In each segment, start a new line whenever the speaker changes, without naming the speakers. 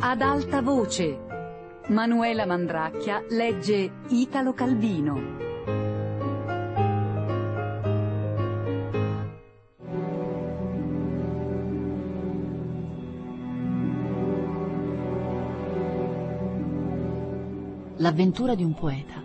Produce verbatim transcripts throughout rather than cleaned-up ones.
Ad alta voce. Manuela Mandracchia legge Italo Calvino.
L'avventura di un poeta.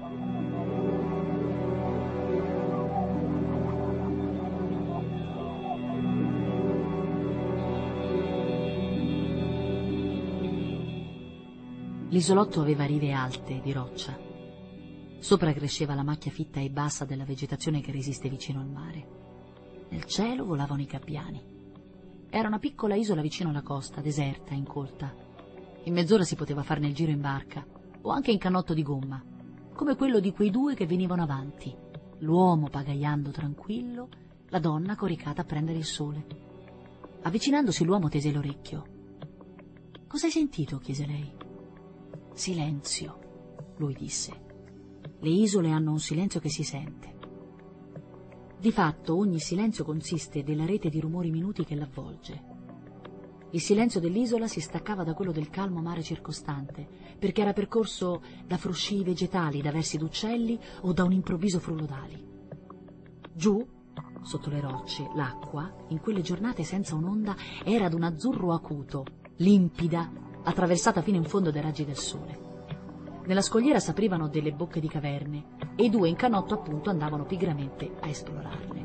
L'isolotto aveva rive alte di roccia. Sopra cresceva la macchia fitta e bassa della vegetazione che resiste vicino al mare. Nel cielo volavano i gabbiani. Era una piccola isola vicino alla costa, deserta, incolta. In mezz'ora si poteva farne il giro in barca o anche in canotto di gomma, come quello di quei due che venivano avanti, l'uomo pagaiando tranquillo, la donna coricata a prendere il sole. Avvicinandosi l'uomo tese l'orecchio. «Cosa hai sentito?» chiese lei. «Silenzio», lui disse. «Le isole hanno un silenzio che si sente». Di fatto ogni silenzio consiste della rete di rumori minuti che l'avvolge. Il silenzio dell'isola si staccava da quello del calmo mare circostante, perché era percorso da fruscii vegetali, da versi d'uccelli o da un improvviso frullo d'ali. Giù, sotto le rocce, l'acqua, in quelle giornate senza un'onda, era ad un azzurro acuto, limpida, attraversata fino in fondo dai raggi del sole. Nella scogliera s'aprivano delle bocche di caverne e i due in canotto appunto andavano pigramente a esplorarle.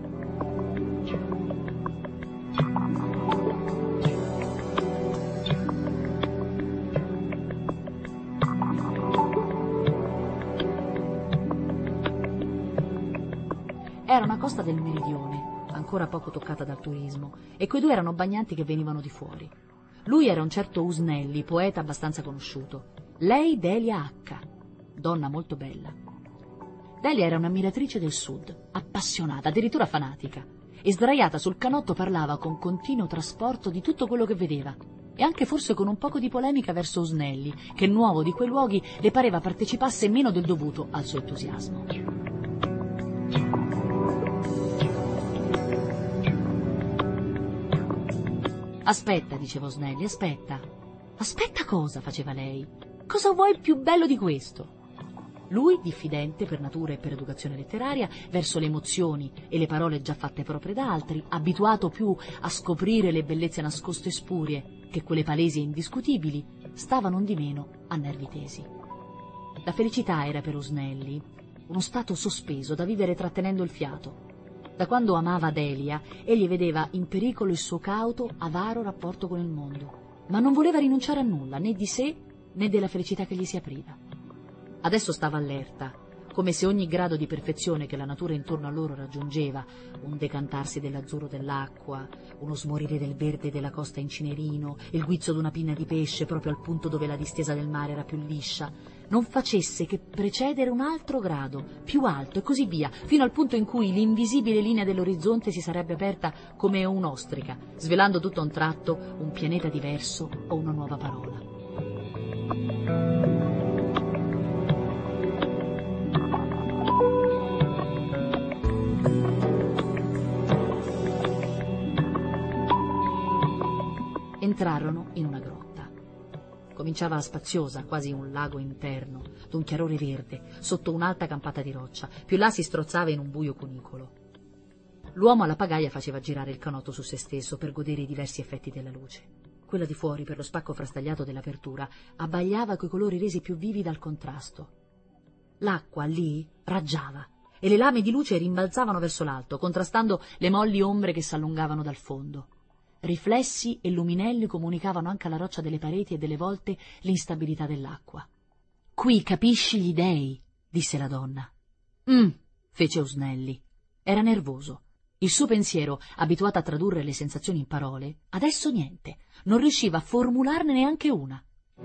Era una costa del meridione, ancora poco toccata dal turismo, e quei due erano bagnanti che venivano di fuori. Lui era un certo Usnelli, poeta abbastanza conosciuto. Lei Delia H., donna molto bella. Delia era un'ammiratrice del sud, appassionata, addirittura fanatica, e sdraiata sul canotto parlava con continuo trasporto di tutto quello che vedeva, e anche forse con un poco di polemica verso Usnelli, che nuovo di quei luoghi le pareva partecipasse meno del dovuto al suo entusiasmo. «Aspetta», diceva Usnelli, «aspetta». «Aspetta cosa?» faceva lei. «Cosa vuoi più bello di questo?» Lui, diffidente per natura e per educazione letteraria, verso le emozioni e le parole già fatte proprie da altri, abituato più a scoprire le bellezze nascoste e spurie che quelle palesi e indiscutibili, stava non di meno a nervi tesi. La felicità era per Usnelli uno stato sospeso da vivere trattenendo il fiato. Da quando amava Delia, egli vedeva in pericolo il suo cauto, avaro rapporto con il mondo, ma non voleva rinunciare a nulla, né di sé né della felicità che gli si apriva. Adesso stava allerta, come se ogni grado di perfezione che la natura intorno a loro raggiungeva, un decantarsi dell'azzurro dell'acqua, uno smorire del verde della costa in cinerino, il guizzo d'una pinna di pesce proprio al punto dove la distesa del mare era più liscia, non facesse che precedere un altro grado, più alto e così via, fino al punto in cui l'invisibile linea dell'orizzonte si sarebbe aperta come un'ostrica, svelando tutto a un tratto un pianeta diverso o una nuova parola. Entrarono in una grotta. Cominciava spaziosa, quasi un lago interno, d'un chiarore verde, sotto un'alta campata di roccia. Più là si strozzava in un buio cunicolo. L'uomo alla pagaia faceva girare il canotto su se stesso per godere i diversi effetti della luce. Quella di fuori, per lo spacco frastagliato dell'apertura, abbagliava coi colori resi più vivi dal contrasto. L'acqua lì raggiava e le lame di luce rimbalzavano verso l'alto, contrastando le molli ombre che s'allungavano dal fondo. Riflessi e luminelli comunicavano anche alla roccia delle pareti e delle volte l'instabilità dell'acqua. «Qui capisci gli dèi», disse la donna. «Mm», fece Usnelli. Era nervoso. Il suo pensiero, abituato a tradurre le sensazioni in parole, adesso niente, non riusciva a formularne neanche una.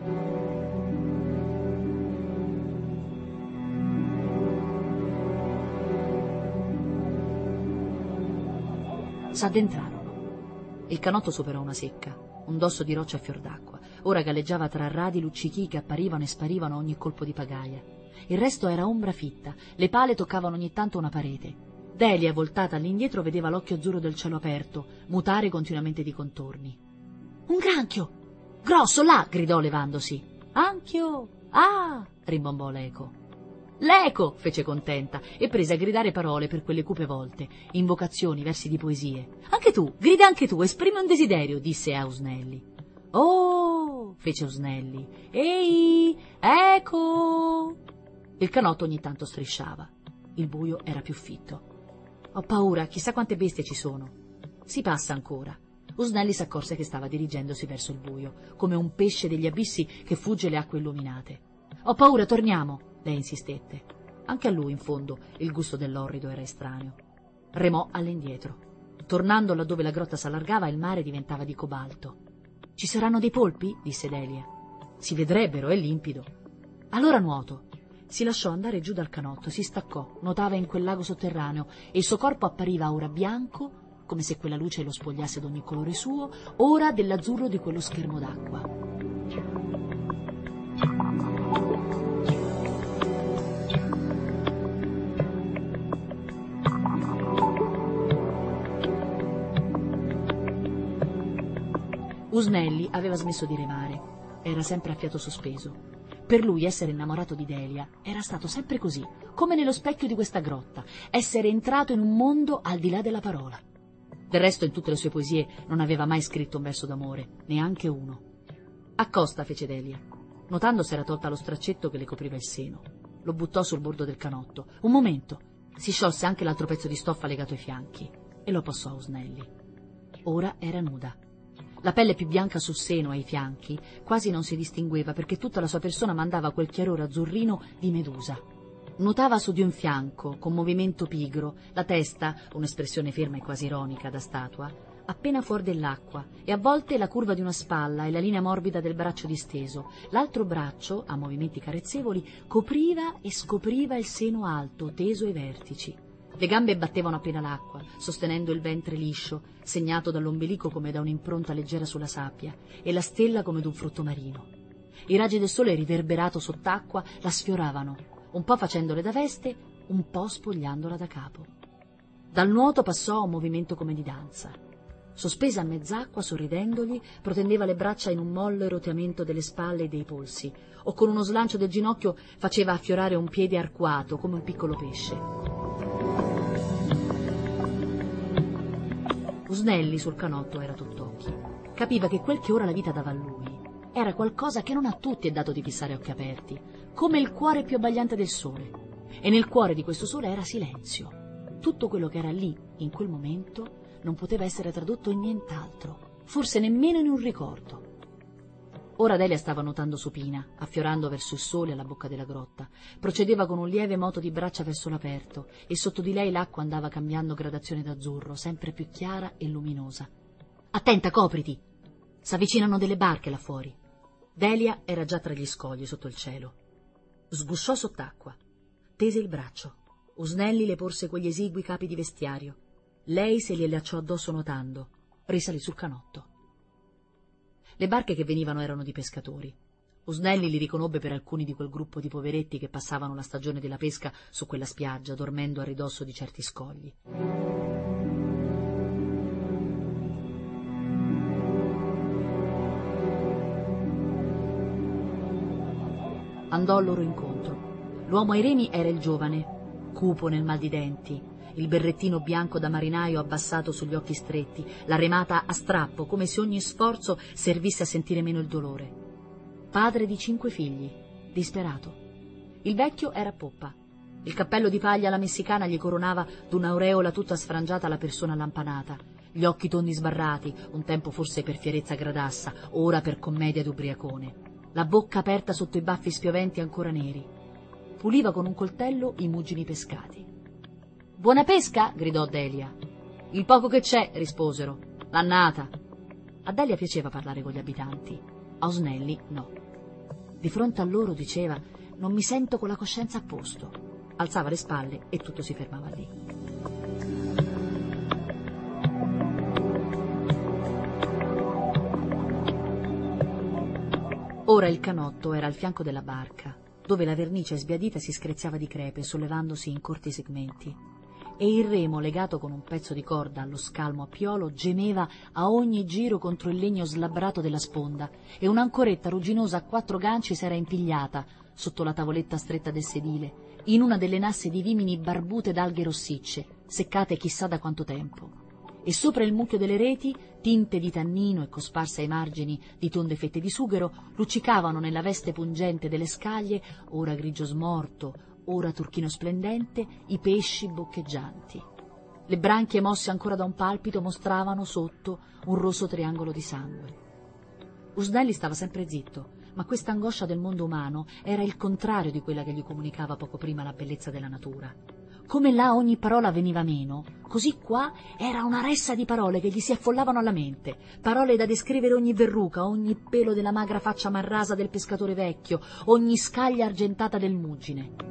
S'addentrarono. Il canotto superò una secca, un dosso di roccia a fior d'acqua. Ora galleggiava tra radi luccichii che apparivano e sparivano a ogni colpo di pagaia. Il resto era ombra fitta, le pale toccavano ogni tanto una parete. Delia, voltata all'indietro, vedeva l'occhio azzurro del cielo aperto mutare continuamente di contorni. «Un granchio!» Grosso, là! Gridò levandosi. Anch'io! Ah! Rimbombò l'eco. L'eco! Fece contenta e prese a gridare parole per quelle cupe volte, invocazioni, versi di poesie. Anche tu, grida anche tu, esprime un desiderio, disse a Usnelli. Oh! Fece Usnelli. Ehi! Eco! Il canotto ogni tanto strisciava. Il buio era più fitto. Ho paura, chissà quante bestie ci sono. Si passa ancora. Usnelli s'accorse che stava dirigendosi verso il buio, come un pesce degli abissi che fugge le acque illuminate. Ho paura, torniamo! Lei insistette. Anche a lui, in fondo, il gusto dell'orrido era estraneo. Remò all'indietro. Tornando laddove la grotta s'allargava, il mare diventava di cobalto. Ci saranno dei polpi? Disse Delia. Si vedrebbero, è limpido. Allora nuoto. Si lasciò andare giù dal canotto, si staccò, nuotava in quel lago sotterraneo e il suo corpo appariva ora bianco, come se quella luce lo spogliasse d'ogni colore suo, ora dell'azzurro di quello schermo d'acqua. Usnelli aveva smesso di remare, era sempre a fiato sospeso. Per lui essere innamorato di Delia era stato sempre così, come nello specchio di questa grotta, essere entrato in un mondo al di là della parola. Del resto in tutte le sue poesie non aveva mai scritto un verso d'amore, neanche uno. Accosta, fece Delia. Notando s'era tolta lo straccetto che le copriva il seno. Lo buttò sul bordo del canotto. Un momento. Si sciolse anche l'altro pezzo di stoffa legato ai fianchi e lo passò a Usnelli. Ora era nuda. La pelle più bianca sul seno e ai fianchi quasi non si distingueva perché tutta la sua persona mandava quel chiarore azzurrino di Medusa. Nuotava su di un fianco, con movimento pigro, la testa, un'espressione ferma e quasi ironica da statua, appena fuori dell'acqua, e a volte la curva di una spalla e la linea morbida del braccio disteso. L'altro braccio, a movimenti carezzevoli, copriva e scopriva il seno alto, teso ai vertici. Le gambe battevano appena l'acqua, sostenendo il ventre liscio, segnato dall'ombelico come da un'impronta leggera sulla sabbia, e la stella come d'un frutto marino. I raggi del sole riverberato sott'acqua la sfioravano, un po' facendole da veste, un po' spogliandola da capo. Dal nuoto passò a un movimento come di danza. Sospesa a mezz'acqua, sorridendogli, protendeva le braccia in un mollo roteamento delle spalle e dei polsi, o con uno slancio del ginocchio faceva affiorare un piede arcuato come un piccolo pesce. Usnelli sul canotto era tutt'occhi. Capiva che quel che ora la vita dava a lui era qualcosa che non a tutti è dato di fissare a occhi aperti, come il cuore più abbagliante del sole. E nel cuore di questo sole era silenzio. Tutto quello che era lì, in quel momento, non poteva essere tradotto in nient'altro, forse nemmeno in un ricordo. Ora Delia stava nuotando supina, affiorando verso il sole alla bocca della grotta. Procedeva con un lieve moto di braccia verso l'aperto e sotto di lei l'acqua andava cambiando gradazione d'azzurro, sempre più chiara e luminosa. «Attenta, copriti! S'avvicinano delle barche là fuori!» Delia era già tra gli scogli sotto il cielo. Sgusciò sott'acqua. Tese il braccio. Usnelli le porse quegli esigui capi di vestiario. Lei se li allacciò addosso nuotando. Risalì sul canotto. Le barche che venivano erano di pescatori. Usnelli li riconobbe per alcuni di quel gruppo di poveretti che passavano la stagione della pesca su quella spiaggia, dormendo a ridosso di certi scogli. Andò al loro incontro. L'uomo ai remi era il giovane, cupo nel mal di denti, il berrettino bianco da marinaio abbassato sugli occhi stretti, la remata a strappo, come se ogni sforzo servisse a sentire meno il dolore. Padre di cinque figli, disperato. Il vecchio era a poppa. Il cappello di paglia alla messicana gli coronava d'un'aureola tutta sfrangiata la persona lampanata, gli occhi tondi sbarrati, un tempo forse per fierezza gradassa, ora per commedia d'ubriacone, la bocca aperta sotto i baffi spioventi ancora neri. Puliva con un coltello i muggini pescati. «Buona pesca?» gridò Delia. «Il poco che c'è», risposero. «L'annata». A Delia piaceva parlare con gli abitanti, a Usnelli no. Di fronte a loro diceva: «Non mi sento con la coscienza a posto». Alzava le spalle e tutto si fermava lì. Ora il canotto era al fianco della barca, dove la vernice sbiadita si screziava di crepe, sollevandosi in corti segmenti. e il remo, legato con un pezzo di corda allo scalmo a piolo, gemeva a ogni giro contro il legno slabbrato della sponda, e un'ancoretta rugginosa a quattro ganci s'era impigliata sotto la tavoletta stretta del sedile, in una delle nasse di vimini barbute d'alghe rossicce, seccate chissà da quanto tempo. E sopra il mucchio delle reti, tinte di tannino e cosparse ai margini di tonde fette di sughero, luccicavano nella veste pungente delle scaglie, ora grigio smorto, ora turchino splendente, i pesci boccheggianti. Le branchie mosse ancora da un palpito mostravano sotto un rosso triangolo di sangue. Usnelli stava sempre zitto, ma questa angoscia del mondo umano era il contrario di quella che gli comunicava poco prima la bellezza della natura. Come là ogni parola veniva meno, così qua era una ressa di parole che gli si affollavano alla mente, parole da descrivere ogni verruca, ogni pelo della magra faccia marrasa del pescatore vecchio, ogni scaglia argentata del muggine.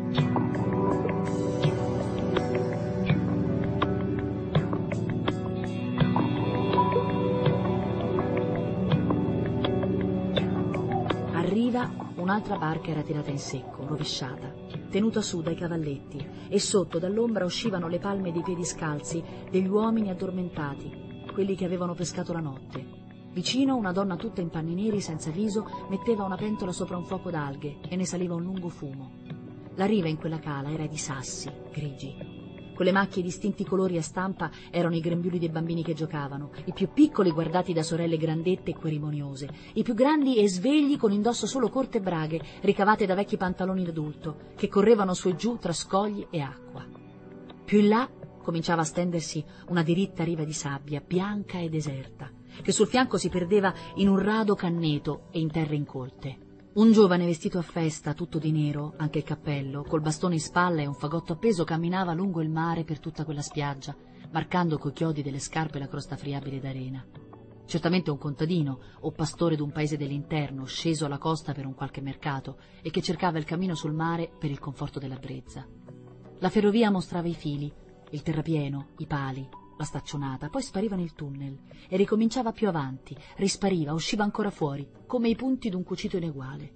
A riva un'altra barca era tirata in secco, rovesciata, tenuta su dai cavalletti, e sotto dall'ombra uscivano le palme dei piedi scalzi degli uomini addormentati, quelli che avevano pescato la notte. Vicino una donna tutta in panni neri, senza viso, metteva una pentola sopra un fuoco d'alghe e ne saliva un lungo fumo. La riva in quella cala era di sassi, grigi. Con le macchie distinti colori a stampa erano i grembiuli dei bambini che giocavano, i più piccoli guardati da sorelle grandette e querimoniose, i più grandi e svegli con indosso solo corte braghe ricavate da vecchi pantaloni d'adulto, che correvano su e giù tra scogli e acqua. Più in là cominciava a stendersi una diritta riva di sabbia, bianca e deserta, che sul fianco si perdeva in un rado canneto e in terre incolte. Un giovane vestito a festa, tutto di nero, anche il cappello, col bastone in spalla e un fagotto appeso, camminava lungo il mare per tutta quella spiaggia, marcando coi chiodi delle scarpe la crosta friabile d'arena. Certamente un contadino o pastore d'un paese dell'interno, sceso alla costa per un qualche mercato e che cercava il cammino sul mare per il conforto della brezza. La ferrovia mostrava i fili, il terrapieno, i pali, la staccionata, poi spariva nel tunnel e ricominciava più avanti, rispariva, usciva ancora fuori, come i punti d'un cucito ineguale.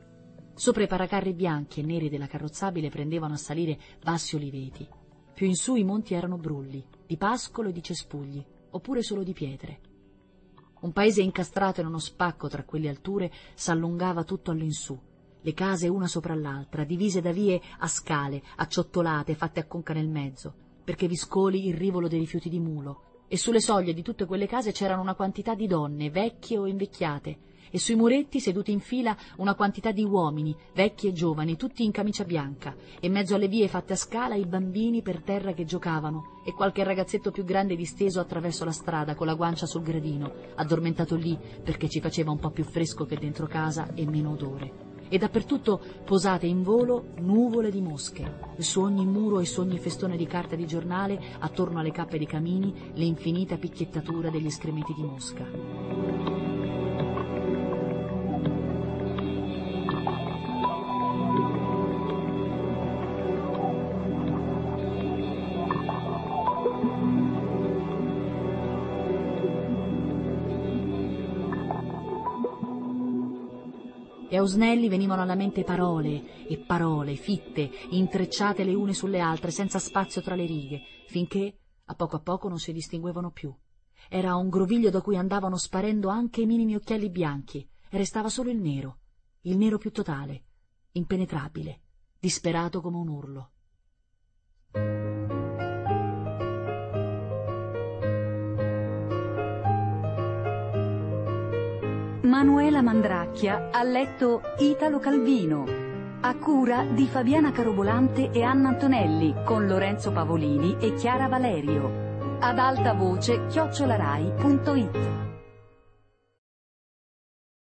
Sopra i paracarri bianchi e neri della carrozzabile prendevano a salire vassi oliveti. Più in su i monti erano brulli, di pascolo e di cespugli, oppure solo di pietre. Un paese incastrato in uno spacco tra quelle alture s'allungava tutto all'insù, le case una sopra l'altra, divise da vie a scale, acciottolate, fatte a conca nel mezzo, perché vi scoli il rivolo dei rifiuti di mulo, e sulle soglie di tutte quelle case c'erano una quantità di donne, vecchie o invecchiate, e sui muretti, seduti in fila, una quantità di uomini, vecchi e giovani, tutti in camicia bianca, e in mezzo alle vie fatte a scala i bambini per terra che giocavano, e qualche ragazzetto più grande disteso attraverso la strada con la guancia sul gradino, addormentato lì perché ci faceva un po' più fresco che dentro casa e meno odore. E dappertutto posate in volo nuvole di mosche, e su ogni muro e su ogni festone di carta di giornale, attorno alle cappe dei camini, l'infinita picchiettatura degli escrementi di mosca. E a Usnelli venivano alla mente parole e parole fitte, intrecciate le une sulle altre, senza spazio tra le righe, finché a poco a poco non si distinguevano più. Era un groviglio da cui andavano sparendo anche i minimi occhiali bianchi, e restava solo il nero, il nero più totale, impenetrabile, disperato come un urlo.
Manuela Mandracchia ha letto Italo Calvino, a cura di Fabiana Carobolante e Anna Antonelli, con Lorenzo Pavolini e Chiara Valerio. Ad alta voce chiocciolarai punto it.